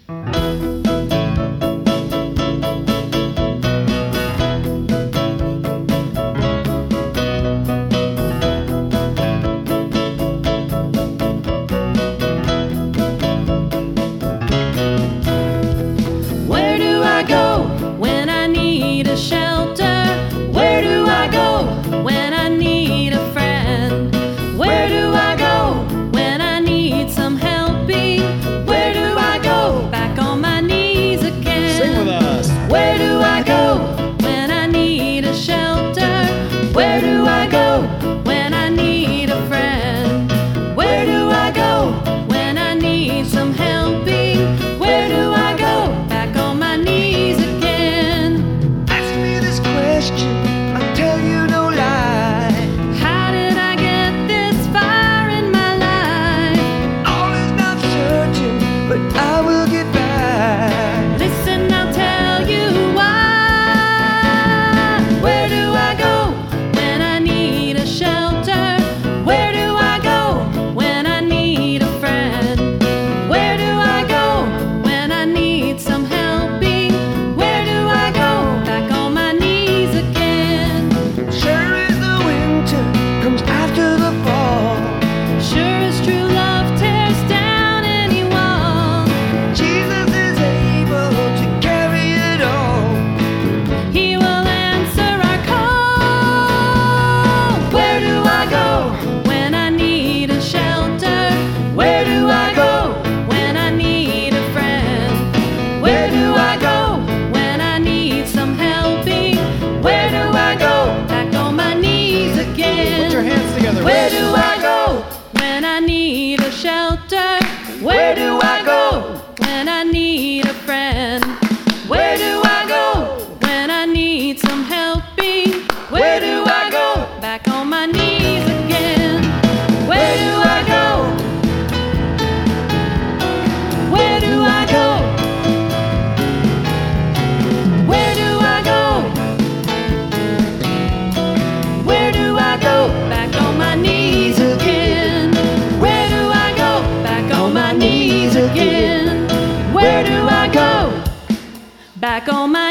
Where do I go when I need a shelter? Where do I go when I need a friend? Where do I go when I need some helping? Where do I go? Back on my knees again. Sing with us. Where do I go when I need a shelter? Where do I go when I need a friend? Where do I go when I need some helping? Where do I go? Back on my knees again. Ask me this question, I'll tell you no lie. How did I get this far in my life? All is not certain, but I will get back. Listen, I'll tell you why. Where do I go when I need a shelter? Where do I go when I need a friend? Where do I go when I need some helping? Where do I go? Back on my knees again. Sure as the winter comes after the fall, Sure as true love tears down any wall, Jesus is able to carry it all. He will answer our call. Where do I go when I need a shelter? Where do I go when I need a friend? Where do I go when I need some helping? Where do I go? Back on my knees again. Put your hands together. Where do I go when I need a shelter? Where do I go when I need a friend? Where do I go when I need some helping? Where do I go? Back on my knees again. Where do I go? Where do I go? Where do I go? Where do I go? Back on my knees again. Where do I go? Back on my knees again. Where do I go? Back on my